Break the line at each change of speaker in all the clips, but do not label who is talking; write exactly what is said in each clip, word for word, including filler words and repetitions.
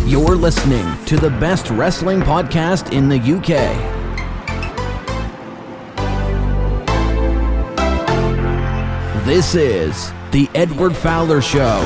You're listening to the best wrestling podcast in the U K. This is The Edward Fowler Show.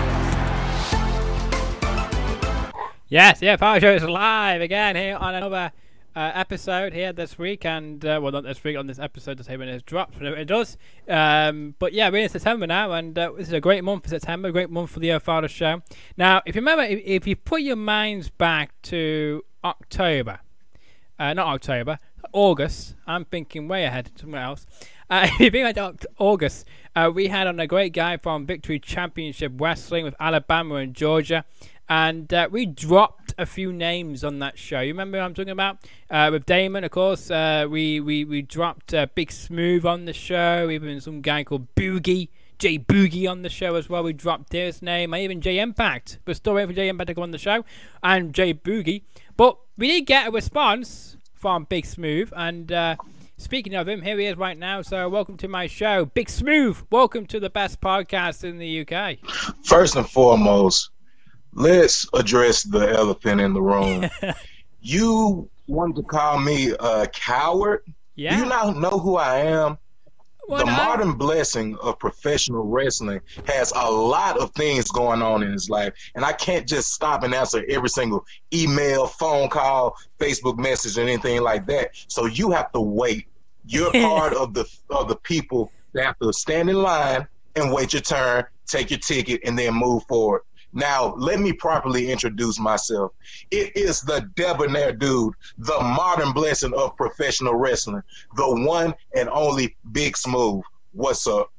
Yes, yeah, Fowler Show is live again here on another uh, episode here this week, and uh, well, not this week on this episode to say when it drops, whenever it does. Um, but yeah, we're in September now, and uh, this is a great month for September, a great month for the uh, Fowler Show. Now, if you remember, if, if you put your minds back to October, uh, not October, August, I'm thinking way ahead, somewhere else. Uh, if you think about August, uh, we had on a great guy from Victory Championship Wrestling with Alabama and Georgia. And uh, we dropped a few names on that show. You remember what I'm talking about? Uh, with Damon, of course, uh, we, we, we dropped uh, Big Smooth on the show. Even some guy called Boogie, Jay Boogie on the show as well. We dropped his name. And even Jay Impact. We're still waiting for Jay Impact to come on the show. And Jay Boogie. But we did get a response from Big Smooth. And uh, speaking of him, here he is right now. So welcome to my show. Big Smooth, welcome to the best podcast in the U K.
First and foremost, let's address the elephant in the room. You wanted to call me a coward?
Yeah.
Do you not know who I am?
Well,
the
no.
modern blessing of professional wrestling has a lot of things going on in his life, and I can't just stop and answer every single email, phone call, Facebook message, and anything like that. So you have to wait. You're part of the of the people that have to stand in line and wait your turn, take your ticket, and then move forward. Now, let me properly introduce myself. It is the debonair dude, the modern blessing of professional wrestling, the one and only Big Smooth. What's up?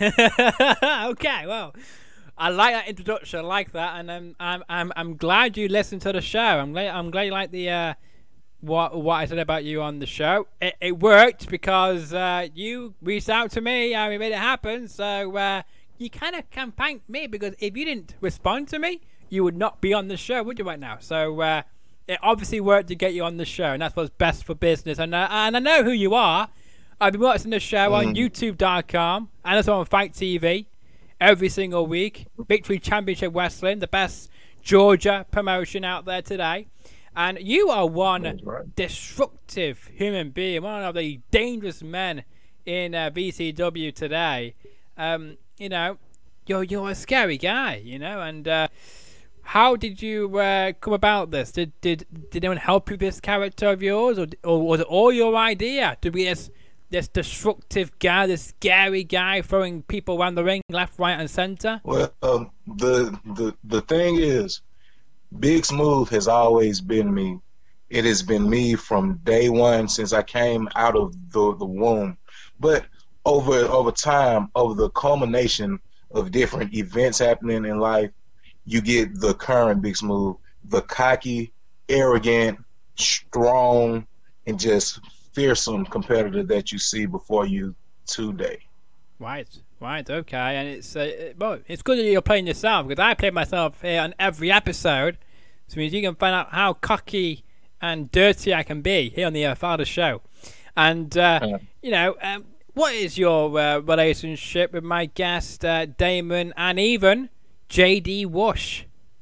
Okay, well, I like that introduction. I like that, and I'm I'm I'm I'm glad you listened to the show. I'm glad I'm glad you like the uh, what what I said about you on the show. It, it worked because uh, you reached out to me and we made it happen. So. Uh, You kind of can thank me, because if you didn't respond to me, you would not be on the show, would you, right now? So uh, it obviously worked to get you on the show, and that's what's best for business. And uh, and I know who you are. I've been watching the show mm. on YouTube dot com and also on Fight T V every single week. Victory Championship Wrestling, the best Georgia promotion out there today. And you are one right. destructive human being, one of the dangerous men in uh, V C W today. Um... You know, you're you're a scary guy, you know, and uh, how did you uh, come about this? Did did did anyone help you with this character of yours, or or was it all your idea to be this this destructive guy, this scary guy throwing people around the ring, left, right, and center?
Well, um, the the the thing is, Big Smooth has always been me. It has been me from day one since I came out of the the womb, but. Over over time, over the culmination of different events happening in life, you get the current Big Smooth, the cocky, arrogant, strong, and just fearsome competitor that you see before you today.
Right, right, okay, and it's uh, well, it's good that you're playing yourself, because I play myself here on every episode, so it means you can find out how cocky and dirty I can be here on the uh, Father Show, and uh, yeah. you know. Um, What is your uh, relationship with my guest, uh, Damon, and even J D Wush?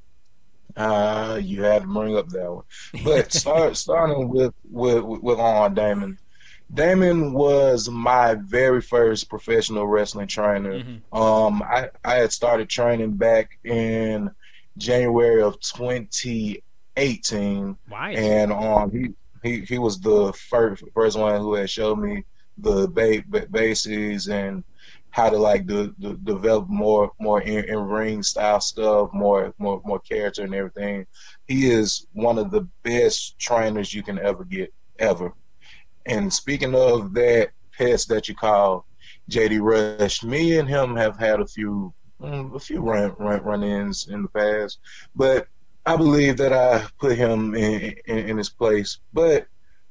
Uh, you had to bring up that one. But start, starting with, with, with on Damon. Damon was my very first professional wrestling trainer. Mm-hmm. Um, I, I had started training back in January of twenty eighteen.
Right.
And um, he, he, he was the first, first one who had showed me the ba- basics and how to like do, do, develop more more in, in ring style stuff, more more more character and everything. He is one of the best trainers you can ever get ever. And speaking of that pest that you call J D Rush, me and him have had a few a few run run run-ins in the past, but I believe that I put him in in, in his place. But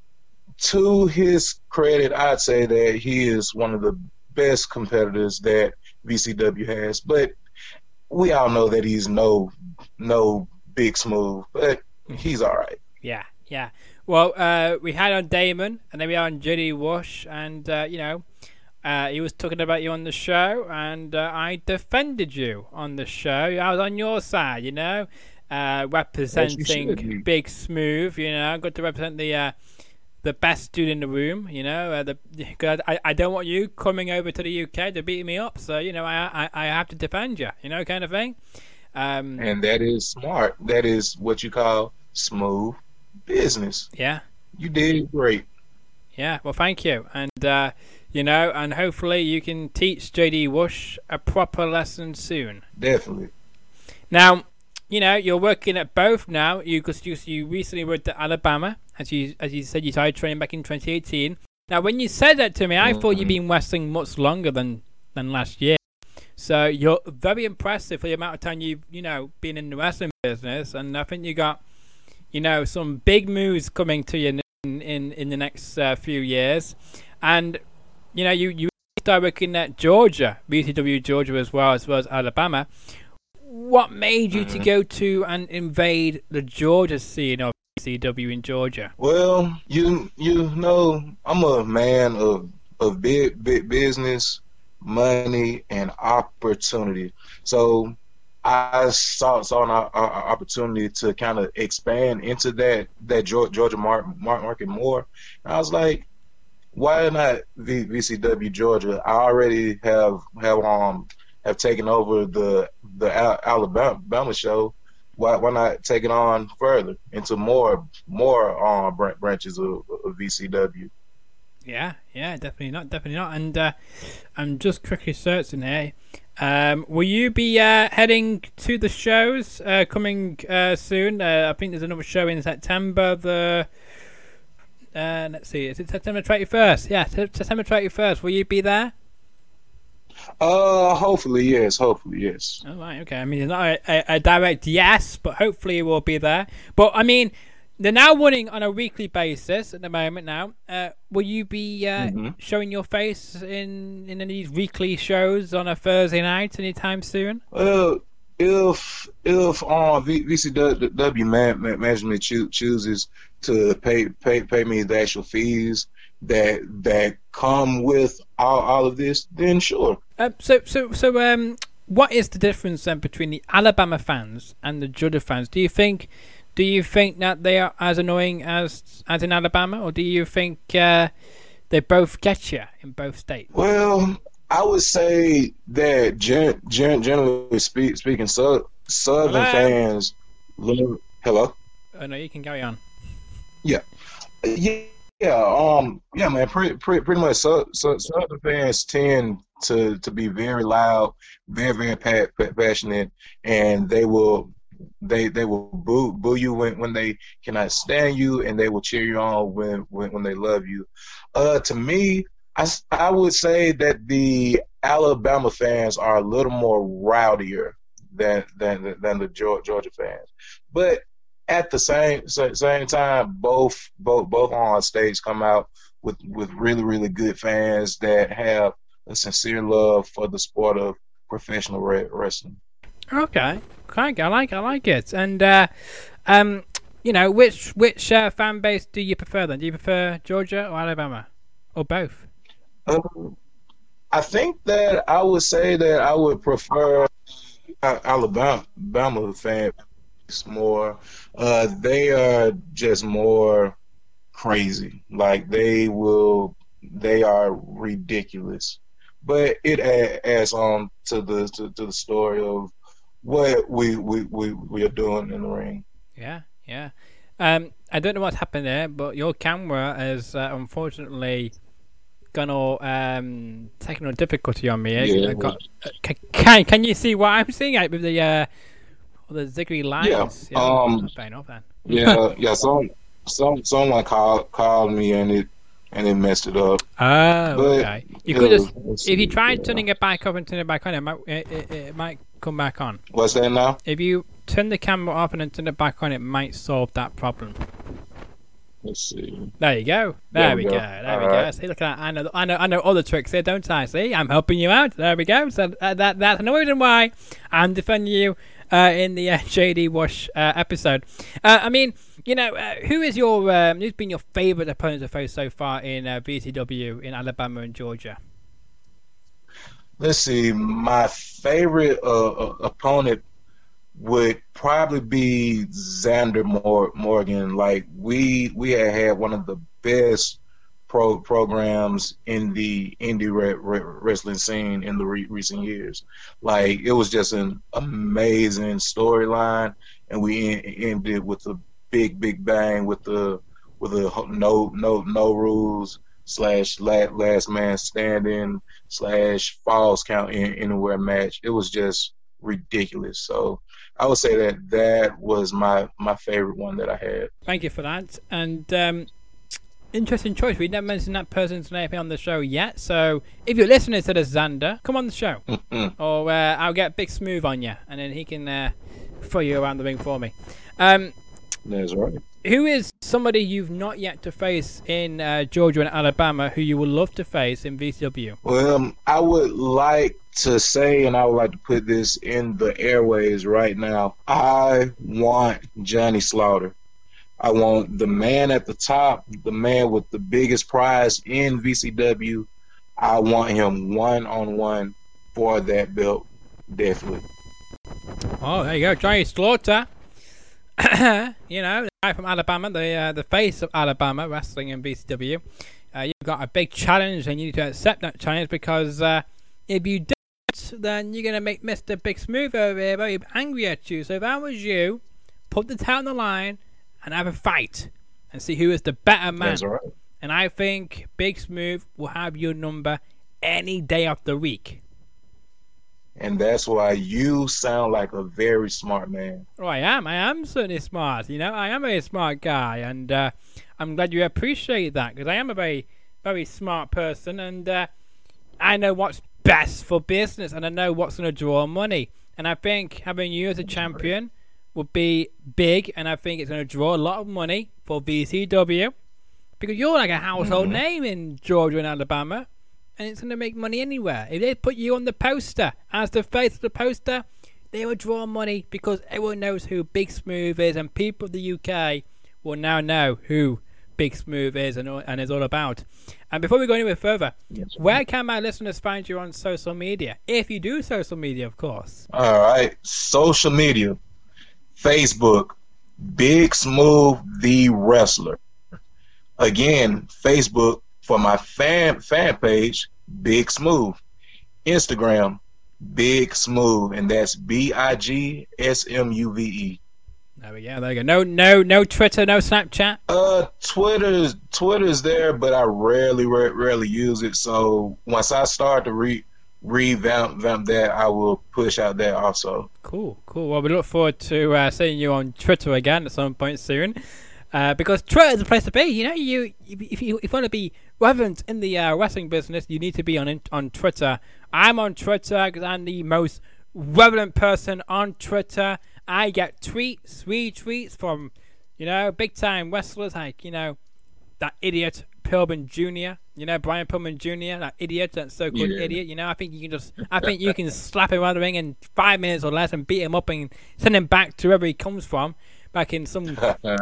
to his credit, I'd say that he is one of the best competitors that V C W has. But we all know that he's no no Big Smooth, but he's all right.
Yeah, yeah. Well, uh, we had on Damon, and then we had on J D Wush, and, uh, you know, uh, he was talking about you on the show, and uh, I defended you on the show. I was on your side, you know. uh, representing Big Smooth. You know, got to represent the uh, the best dude in the room. You know, uh, the cause I I don't want you coming over to the U K to beat me up. So you know, I I, I have to defend you. You know, kind of thing. Um,
and that is smart. That is what you call smooth business.
Yeah.
You did great.
Yeah, well, thank you. And, uh, you know, and hopefully you can teach J D Whoosh a proper lesson soon.
Definitely.
Now, you know, you're working at both now. You because you, you recently worked at Alabama. As you as you said, you started training back in twenty eighteen. Now, when you said that to me, I mm-hmm. thought you'd been wrestling much longer than, than last year. So you're very impressive for the amount of time you've, you know, been in the wrestling business. And I think you got, you know, some big moves coming to you in in, in the next uh, few years. And, you know, you, you started working at Georgia, B C W Georgia as well, as well as Alabama. What made you mm-hmm. to go to and invade the Georgia scene of B C W in Georgia?
Well, you you know, I'm a man of, of big, big business, money, and opportunity. So I saw saw an uh, opportunity to kind of expand into that that Georgia market more. And I was like, why not V C W Georgia? I already have have um have taken over the the Alabama show. Why why not take it on further into more more um branches of, of V C W?
Yeah, yeah, definitely not, definitely not. And uh, I'm just quickly searching here. Um, will you be uh, heading to the shows uh, coming uh, soon? Uh, I think there's another show in September. The uh, let's see, is it September twenty-first? Yeah, September twenty-first. Will you be there?
Uh, hopefully yes. Hopefully yes.
All right, okay. I mean, it's not a, a, a direct yes, but hopefully it will be there. But I mean, they're now running on a weekly basis at the moment now. Uh, will you be uh, mm-hmm. showing your face in, in any weekly shows on a Thursday night anytime soon?
Well, if if um, V C W man, man, management choo- chooses to pay, pay pay me the actual fees that that come with all, all of this, then sure.
Uh, so so so um, what is the difference then between the Alabama fans and the Georgia fans? Do you think? Do you think that they are as annoying as as in Alabama, or do you think uh, they both get you in both states?
Well, I would say that gen- gen- generally speak- speaking, so- Southern hello? fans love. Hello.
Oh no, you can carry on.
Yeah, yeah, yeah. Um, yeah, man. Pretty, pretty, pretty much. So, so, Southern fans tend to to be very loud, very, very pa- passionate, and they will. They they will boo boo you when, when they cannot stand you, and they will cheer you on when, when, when they love you. Uh, to me, I, I would say that the Alabama fans are a little more rowdier than than than the Georgia fans. But at the same same time, both both both on stage come out with, with really really good fans that have a sincere love for the sport of professional wrestling.
Okay, okay, I like, I like it. And uh, um, you know, which which uh, fan base do you prefer then? Do you prefer Georgia or Alabama, or both?
Um, I think that I would say that I would prefer Alabama, Alabama fans more. Uh, they are just more crazy. Like they will, they are ridiculous. But it adds on to the to, to the story of what we, we, we, we are doing in the ring.
Yeah, yeah. Um, I don't know what's happened there, but your camera has uh, unfortunately gone all um, technical difficulty on me.
Yeah.
Got, uh, can can you see what I'm seeing out with the uh, the ziggly lines?
Yeah. yeah um.
Off then.
yeah. Yeah. Some some someone called called me and it. And it messed it up.
Oh, but, okay. You could just, if you tried yeah. turning it back off and turning it back on, it might it, it, it might come back on.
What's that now?
If you turn the camera off and then turn it back on, it might solve that problem.
Let's see.
There you go. There, there we go. go. There All we right. go. See, look at that. I know, I know, I know other tricks here, don't I? See, I'm helping you out. There we go. So uh, that that's another reason why I'm defending you uh, in the uh, J D Whoosh uh, episode. Uh, I mean. You know, uh, who is your um, who's been your favourite opponent to face so far in uh, V C W in Alabama and Georgia?
Let's see, my favorite uh, opponent would probably be Xander Mor- Morgan. Like we we had had one of the best pro programs in the indie re- re- wrestling scene in the re- recent years. Like it was just an amazing storyline, and we en- ended with a big big bang with the with a ho- no no no rules slash la- last man standing slash falls count in, anywhere match. It was just ridiculous. So I would say that that was my my favorite one that I had.
Thank you for that. And um, interesting choice. We never mentioned that person's name on the show yet. So if you're listening to the Xander, come on the show, or uh, I'll get Big Smooth on you, and then he can uh, throw you around the ring for me. Um,
That's right.
Who is somebody you've not yet to face in uh, Georgia and Alabama who you would love to face in V C W?
Well, um, I would like to say, and I would like to put this in the airways right now, I want Johnny Slaughter. I want the man at the top, the man with the biggest prize in V C W. I want him one-on-one for that belt, definitely.
Oh, there you go, Johnny Slaughter. You know, the guy from Alabama, the uh, the face of Alabama wrestling in V C W. Uh, you've got a big challenge, and you need to accept that challenge because uh, if you don't, then you're gonna make Mister Big Smooth over here very angry at you. So if I was you, put the title on the line and have a fight and see who is the better man.
That's right.
And I think Big Smooth will have your number any day of the week.
And that's why you sound like a very smart man.
Oh, I am. I am certainly smart. You know, I am a smart guy, and uh, I'm glad you appreciate that because I am a very, very smart person, and uh, I know what's best for business, and I know what's going to draw money. And I think having you as a champion would be big, and I think it's going to draw a lot of money for V C W because you're like a household mm-hmm. name in Georgia and Alabama. And it's going to make money anywhere. If they put you on the poster as the face of the poster, they will draw money because everyone knows who Big Smooth is, and people of the U K will now know who Big Smooth is and, and is all about. And before we go anywhere further, yes, where can my listeners find you on social media? If you do social media, of course.
All right. Social media. Facebook, Big Smooth the Wrestler. Again, Facebook, for my fan fan page, Big Smooth. Instagram, Big Smooth, and that's B I G S M U V E.
There we go. There we go. No, no, no Twitter, no Snapchat.
Uh, Twitter's Twitter's there, but I rarely, rarely use it. So once I start to re revamp vamp that, I will push out that also.
Cool, cool. Well, we look forward to uh, seeing you on Twitter again at some point soon. Uh, because Twitter is the place to be. You know, you if you if you want to be relevant in the uh, wrestling business, you need to be on on Twitter. I'm on Twitter because I'm the most relevant person on Twitter. I get tweets, retweets from, you know, big time wrestlers like, you know, that idiot Pillman Junior You know, Brian Pillman Junior That idiot, that so called yeah. idiot. You know, I think you can just, I think you can slap him around the ring in five minutes or less and beat him up and send him back to wherever he comes from. Back in some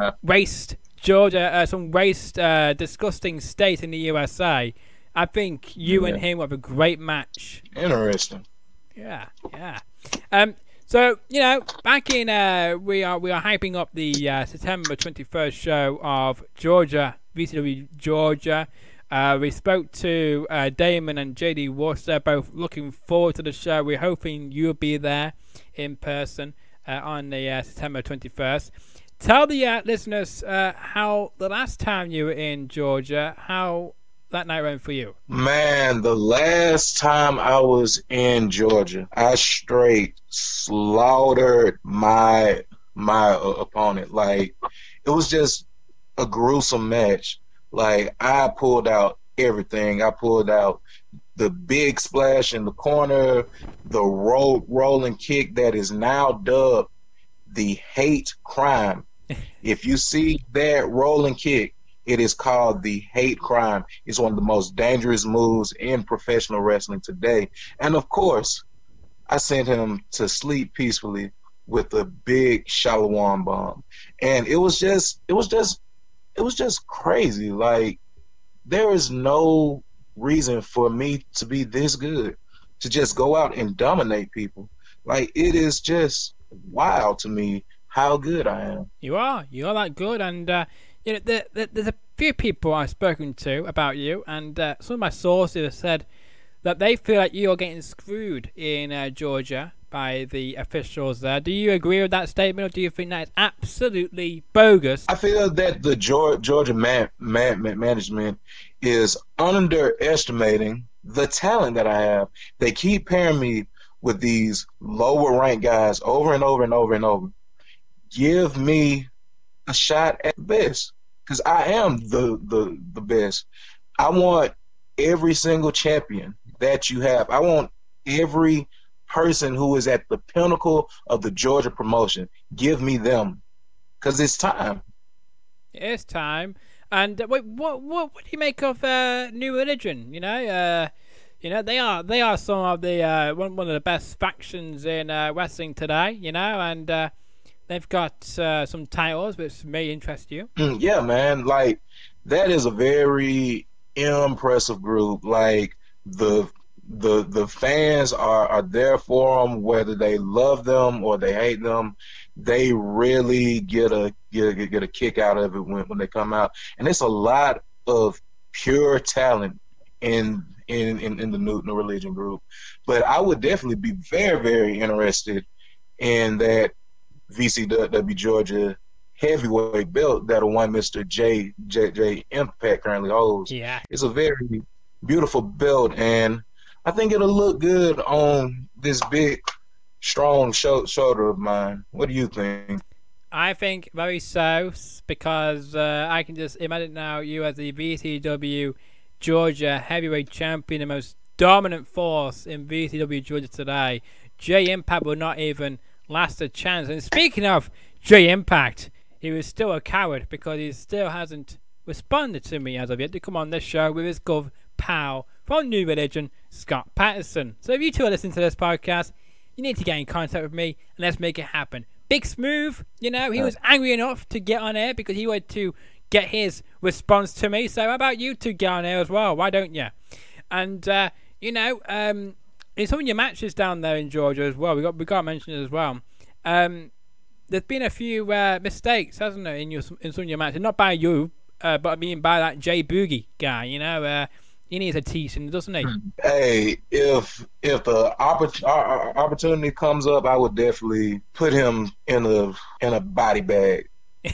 waste Georgia, uh, some waste, uh, disgusting state in the U S A. I think you yeah. and him will have a great match.
Interesting.
Yeah, yeah. Um. So you know, back in uh, we are we are hyping up the uh, September twenty-first show of Georgia, V C W Georgia. Uh, we spoke to uh, Damon and J D Walsh. They're both looking forward to the show. We're hoping you'll be there in person. Uh, on the uh, September twenty-first. Tell the uh, listeners uh, how the last time you were in Georgia, how that night went for you.
Man, the last time I was in Georgia, I straight slaughtered my my uh, opponent. Like, it was just a gruesome match. Like, I pulled out everything. I pulled out the big splash in the corner, the roll, rolling kick that is now dubbed the hate crime. If you see that rolling kick, it is called the hate crime. It's one of the most dangerous moves in professional wrestling today. And of course, I sent him to sleep peacefully with a big Shalom bomb. And it was just, it was just, it was just crazy. Like, there is no reason for me to be this good, to just go out and dominate people. Like, it is just wild to me how good I am.
You are. You are that good. And, uh, you know, the, the, there's a few people I've spoken to about you, and uh, some of my sources have said that they feel like you're getting screwed in uh, Georgia by the officials there. Do you agree with that statement, or do you think that is absolutely bogus?
I feel that the Georgia man, man, management is underestimating the talent that I have. They keep pairing me with these lower ranked guys over and over and over and over. Give me a shot at the best, because I am the, the the best. I want every single champion that you have. I want every person who is at the pinnacle of the Georgia promotion. Give me them, because it's time.
It is time. And uh, wait, what what what do you make of uh, New Religion? You know, uh, you know they are they are some of the uh, one one of the best factions in uh, wrestling today. You know, and uh, they've got uh, some titles which may interest you.
Mm, yeah, man. Like, that is a very impressive group. Like, the the the fans are, are there for them, whether they love them or they hate them. They really get a get a, get a kick out of it when, when they come out. And it's a lot of pure talent in in, in, in the new, new Religion group. But I would definitely be very, very interested in that V C W Georgia heavyweight belt that one Mister J, J J Impact currently holds.
Yeah.
It's a very beautiful belt, and I think it'll look good on this big, strong sh- shoulder of mine. What do you think?
I think very so, because uh, I can just imagine now you as the V C W Georgia heavyweight champion, the most dominant force in V C W Georgia today. J Impact will not even last a chance. And speaking of J Impact, he was still a coward because he still hasn't responded to me as of yet to come on this show with his gov pal from New Religion, Scott Patterson. So if you two are listening to this podcast, you need to get in contact with me and let's make it happen. Big Smooth, you know, he was angry enough to get on air because he wanted to get his response to me. So how about you two get on air as well? Why don't you? And, uh, you know, um, in some of your matches down there in Georgia as well, we got we got to mention it as well. Um, there's been a few uh, mistakes, hasn't there, in your in some of your matches? Not by you, uh, but I mean by that Jay Boogie guy. You know, uh, he needs a teaching, doesn't he?
Hey, if if the oppor- opportunity comes up, I would definitely put him in a in a body bag,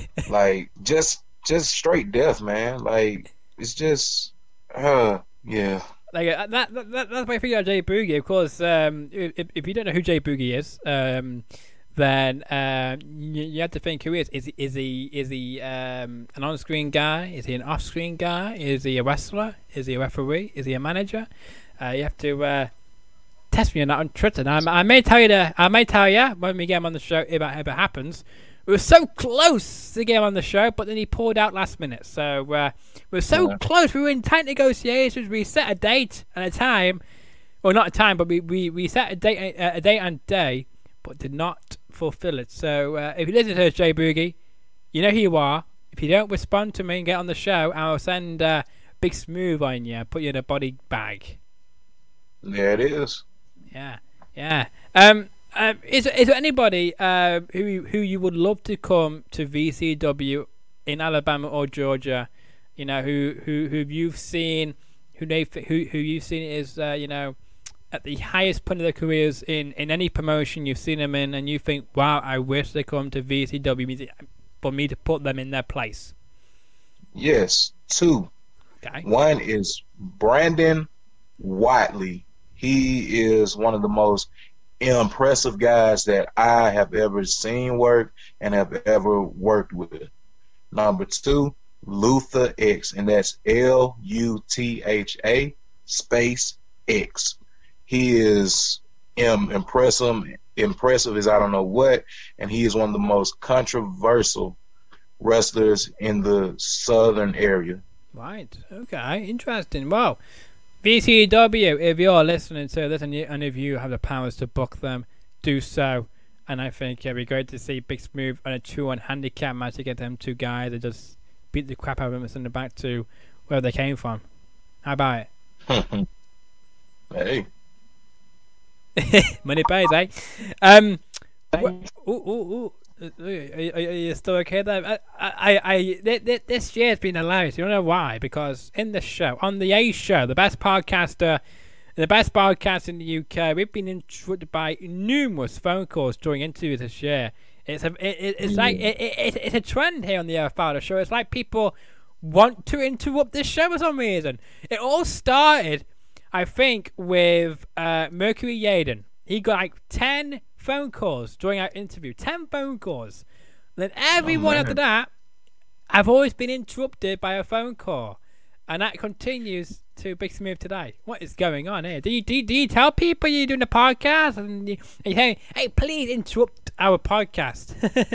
like just just straight death, man. Like, it's just, uh, yeah.
Like uh, that, that, that that's my thing about Jay Boogie. Of course, um, if if you don't know who Jay Boogie is, um, then uh, you, you have to think who he is. Is he is he is he um, an on-screen guy? Is he an off-screen guy? Is he a wrestler? Is he a referee? Is he a manager? Uh, you have to uh, test me on that on Twitter. Now, I, I may tell you the, I may tell you when we get him on the show if it, if it happens. We were so close to get him on the show, but then he pulled out last minute. So uh, we were so yeah. close. We were in tight negotiations. We set a date and a time. Well, not a time, but we, we, we set a date a, a date and day, but did not fulfill it. So uh, if you listen to us, Jay Boogie, you know who you are. If you don't respond to me and get on the show, I'll send uh, Big Smooth on you and put you in a body bag.
There it is.
Yeah, yeah. Um, uh, is is there anybody uh, who who you would love to come to V C W in Alabama or Georgia? You know, who who who you've seen, who they who who you've seen is uh, you know, at the highest point of their careers in, in any promotion you've seen them in, and you think, wow, I wish they come to V C W for me to put them in their place.
Yes, two.
Okay.
One is Brandon Whiteley. He is one of the most impressive guys that I have ever seen work and have ever worked with. Number two, Luther X, and that's L U T H A space X. He is um, impressive, impressive as I don't know what, and he is one of the most controversial wrestlers in the southern area.
Right. Okay. Interesting. Well, V C W, if you're listening to this and, you, and if you have the powers to book them, do so. And I think it'd be great to see Big Smooth on a two-on handicap match to get them two guys that just beat the crap out of them and send them back to where they came from. How about
it? Hey.
Money pays, eh? Um, What? Ooh, ooh, ooh. Are, are, are you still okay there? I, I, I, I, this year's been hilarious. You don't know why? Because in the show, on the A Show, the best podcaster, the best podcast in the U K, we've been interrupted by numerous phone calls during interviews this year. It's a, it, it's like it, it, it's a trend here on the F L show. It's like people want to interrupt this show for some reason. It all started, I think, with uh, Mercury Yaden. He got like ten phone calls during our interview. Ten phone calls. Then everyone oh, after that, I've always been interrupted by a phone call. And that continues to Big Smooth today. What is going on here? Do you, do you, do you tell people you're doing a podcast? And you, and you say, hey, please interrupt our podcast.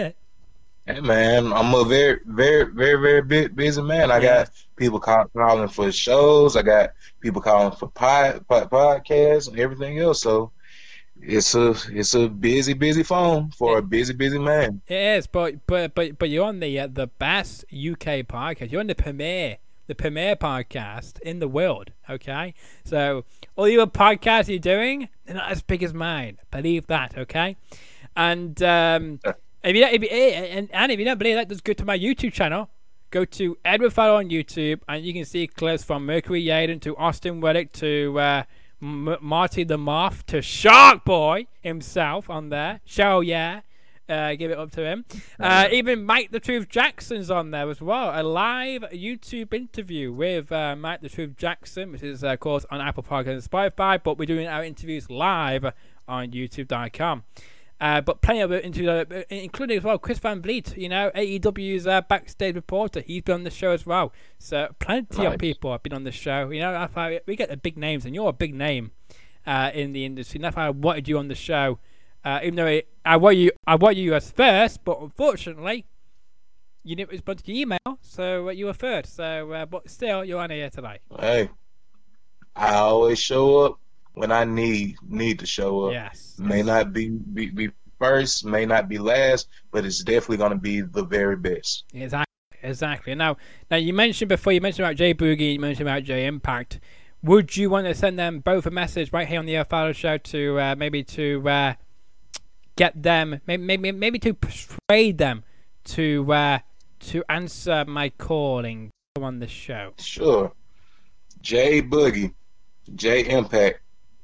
Hey, man, I'm a very, very, very, very big, busy man. I yeah. got people call, calling for shows. I got people calling for pod, pod, podcasts and everything else. So it's a it's a busy, busy phone for it, a busy, busy man.
It is, but but but but you're on the uh, the best U K podcast. You're on the premiere. The premier podcast in the world, okay? So all your podcasts you're doing, they're not as big as mine. Believe that, okay? And um, if you if you, and, and if you don't believe that, just go to my YouTube channel. Go to Edward Farrell on YouTube, and you can see clips from Mercury Yaden to Austin Reddick to uh, M- Marty the Moth to Shark Boy himself on there. Show yeah. Uh, give it up to him. Uh, even Mike the Truth Jackson's on there as well. A live YouTube interview with uh, Mike the Truth Jackson, which is, uh, of course, on Apple Podcasts and Spotify, but we're doing our interviews live on YouTube dot com. Uh, but plenty of interviews, uh, including as well Chris Van Vliet, you know, A E W's uh, backstage reporter. He's been on the show as well. So plenty nice. of people have been on the show. You know, that's why we get the big names, and you're a big name uh, in the industry. And that's why I wanted you on the show. Uh, even though it, I want you, I want you as first, but unfortunately, you didn't respond to the email, so uh, you were first. So, uh, but still, you're on here today.
Hey, I always show up when I need need to show up.
Yes.
May
yes.
not be, be be first, may not be last, but it's definitely going to be the very best.
Exactly. Exactly. Now, now you mentioned before, you mentioned about Jay Boogie, you mentioned about Jay Impact. Would you want to send them both a message right here on the F L show to uh, maybe to uh, get them, maybe, maybe maybe to persuade them to uh, to answer my calling on the show?
Sure. Jay Boogie, Jay Impact,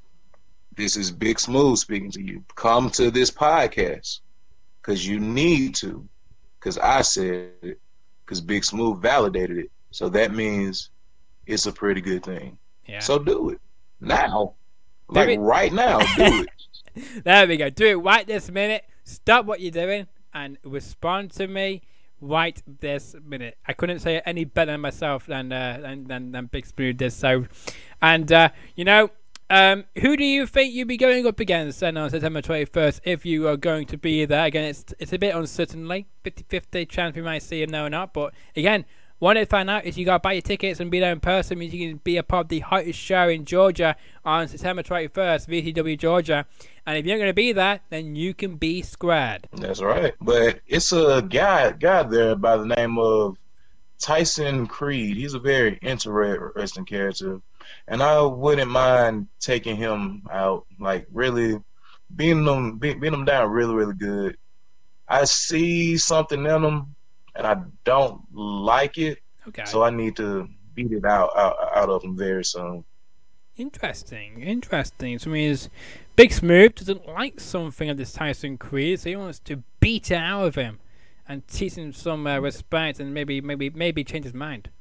this is Big Smooth speaking to you. Come to this podcast because you need to, because I said it, because Big Smooth validated it. So that means it's a pretty good thing.
Yeah.
So do it now. Do like it. Right now, do it.
There we go. Do it right this minute. Stop what you're doing and respond to me right this minute. I couldn't say it any better than myself than uh, than, than than Big Smooth did. So, and uh, you know, um, who do you think you'll be going up against then on September twenty-first if you are going to be there? Again, it's it's a bit uncertainly, fifty-fifty chance we might see him there or not. But again, one to find out is you got to buy your tickets and be there in person. Means you can be a part of the hottest show in Georgia on September twenty-first, V C W Georgia. And if you're going to be there, then you can be squared.
That's right. But it's a guy, guy there by the name of Tyson Creed. He's a very interesting character. And I wouldn't mind taking him out, like really beating him, beating him down really, really good. I see something in him, and I don't like it.
Okay.
So I need to beat it out, out, out of him very soon.
Interesting, interesting. So I mean, Big Smooth doesn't like something of this Tyson Creed, so he wants to beat it out of him and teach him some uh, respect and maybe, maybe, maybe change his mind.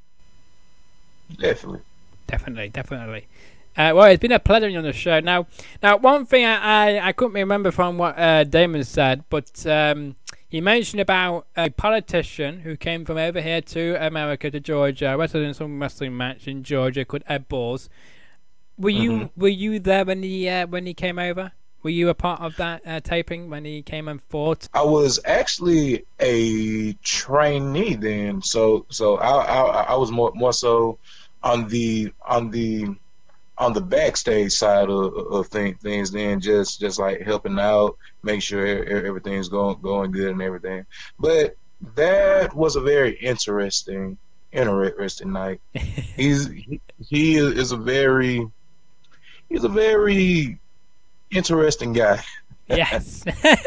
Definitely,
definitely, definitely. Uh, well, it's been a pleasure on the show. Now, now, one thing I, I, I couldn't remember from what uh, Damon said, but um, he mentioned about a politician who came from over here to America, to Georgia, wrestled in some wrestling match in Georgia called Ed Balls. Were you mm-hmm. were you there when he uh, when he came over? Were you a part of that uh, taping when he came and fought?
I was actually a trainee then, so so I I, I was more more so on the on the on the backstage side of, of things things then, just just like helping out, make sure everything's going going good and everything. But that was a very interesting interesting night. He's he, he is a very He's a very interesting guy.
Yes,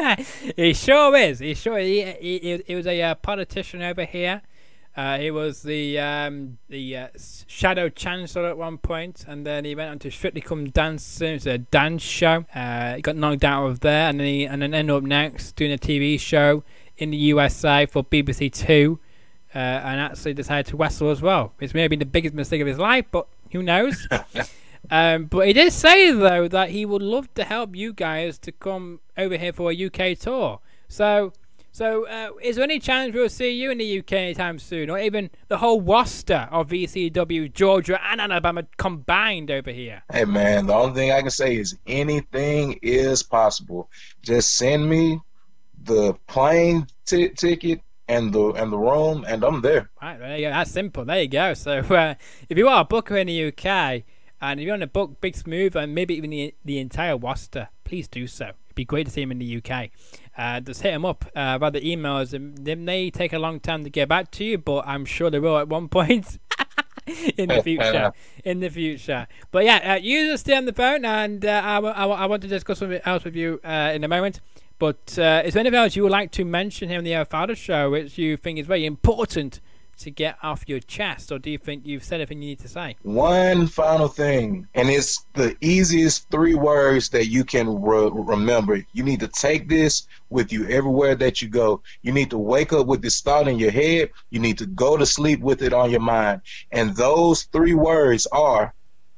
he sure is. He sure he he, he was a uh, politician over here. Uh, he was the um, the uh, shadow chancellor at one point, and then he went on to Strictly Come Dancing. It's a dance show. Uh, he got knocked out of there, and then he and then ended up next doing a T V show in the U S A for B B C Two, uh, and actually decided to wrestle as well. It's maybe the biggest mistake of his life, but who knows? Um, but he did say, though, that he would love to help you guys to come over here for a U K tour. So, so uh, is there any chance we'll see you in the U K anytime soon? Or even the whole roster of V C W, Georgia and Alabama combined over here?
Hey, man, the only thing I can say is anything is possible. Just send me the plane t- ticket and the and the room, and I'm there.
Right, there you go. That's simple. There you go. So uh, if you are a booker in the U K, and if you want to book Big Smooth and maybe even the, the entire roster, please do so. It'd be great to see him in the U K. Uh, just hit him up uh, by the emails. They may take a long time to get back to you, but I'm sure they will at one point in the future. in the future. But yeah, uh, you just stay on the phone, and uh, I, I, I want to discuss something else with you uh, in a moment. But uh, is there anything else you would like to mention here on the Alfalfa Show which you think is very important to get off your chest, or do you think you've said everything you need to say?
One final thing, and it's the easiest three words that you can re- remember. You need to take this with you everywhere that you go. You need to wake up with this thought in your head. You need to go to sleep with it on your mind. And those three words are,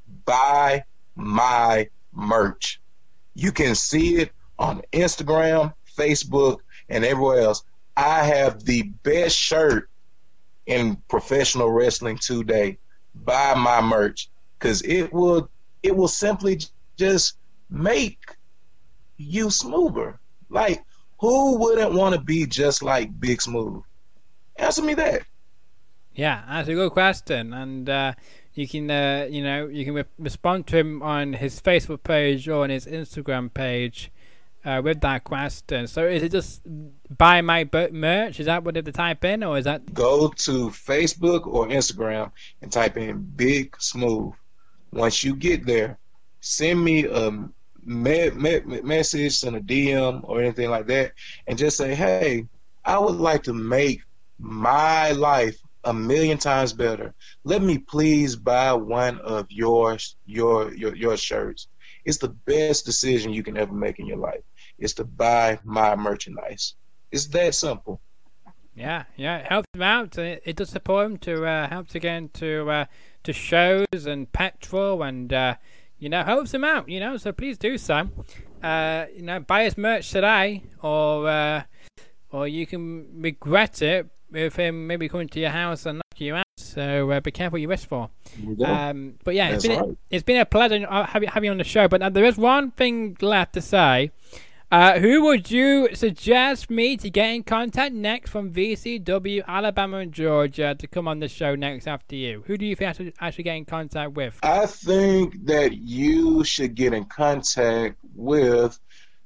buy my merch. You can see it on Instagram, Facebook, and everywhere else. I have the best shirt in professional wrestling today. Buy my merch, because it will it will simply just make you smoother. Like, who wouldn't want to be just like Big Smooth? Answer me that.
Yeah, that's a good question, and uh, you can uh, you know you can re- respond to him on his Facebook page or on his Instagram page uh, with that question. So is it just buy my merch? Is that what they have to type in, or is that?
Go to Facebook or Instagram and type in Big Smooth. Once you get there, send me a me- me- message and a D M or anything like that, and just say, hey, I would like to make my life a million times better. Let me please buy one of yours, your your your shirts. It's the best decision you can ever make in your life. It's to buy my merchandise. It's that simple.
Yeah, yeah, it helps them out. It, it does support them to uh, help to get into uh, to shows and petrol, and uh, you know, helps them out. You know, so please do so. Uh, you know, buy his merch today, or uh, or you can regret it with him maybe coming to your house and knock you out. So uh, be careful what you wish for. Um, but yeah, it's been, right. it's been a pleasure having having you on the show. But uh, there is one thing left to say. Uh, who would you suggest me to get in contact next from V C W, Alabama, and Georgia to come on the show next after you? Who do you think I should, I should get in contact with?
I think that you should get in contact with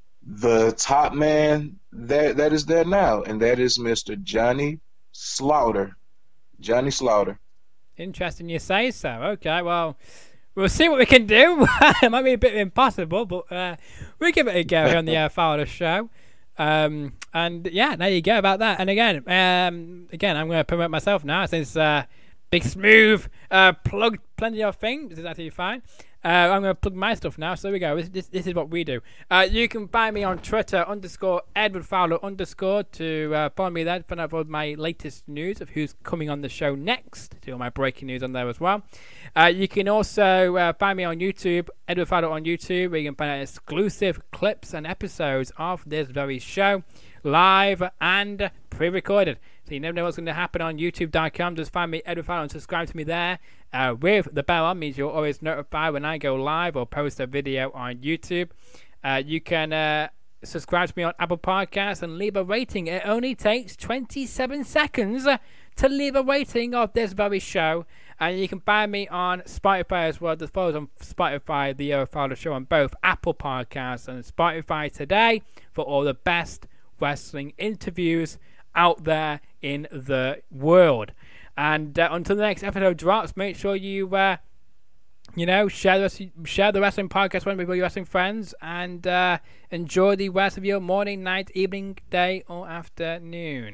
the top man that that is there now, and that is Mister Johnny Slaughter. Johnny Slaughter.
Interesting you say so. Okay, well, we'll see what we can do. It might be a bit impossible, but uh, we'll give it a go here on the uh, Fowler Show. Um, and yeah, there you go about that. And again, um, again, I'm going to promote myself now since uh, Big Smooth uh, plugged plenty of things. This is actually fine. Uh, I'm going to plug my stuff now. So there we go. This, this, this is what we do. Uh, you can find me on Twitter, underscore Edward Fowler, underscore, to uh, follow me there to find out all my latest news of who's coming on the show next. See all my breaking news on there as well. Uh, you can also uh, find me on YouTube, Edward Fowler on YouTube, where you can find out exclusive clips and episodes of this very show, live and pre-recorded. So you never know what's going to happen on YouTube dot com. Just find me, Edward Fowler, and subscribe to me there. Uh, with the bell on means you'll always notify when I go live or post a video on YouTube. Uh, you can uh, subscribe to me on Apple Podcasts and leave a rating. It only takes twenty-seven seconds to leave a rating of this very show. And you can find me on Spotify as well. Just follow us on Spotify, the Edward Fowler Show, on both Apple Podcasts and Spotify today for all the best wrestling interviews out there in the world. And uh, until the next episode drops, make sure you uh, You know, share the rest, share the wrestling podcast with your wrestling friends, and uh, enjoy the rest of your morning, night, evening, day, or afternoon.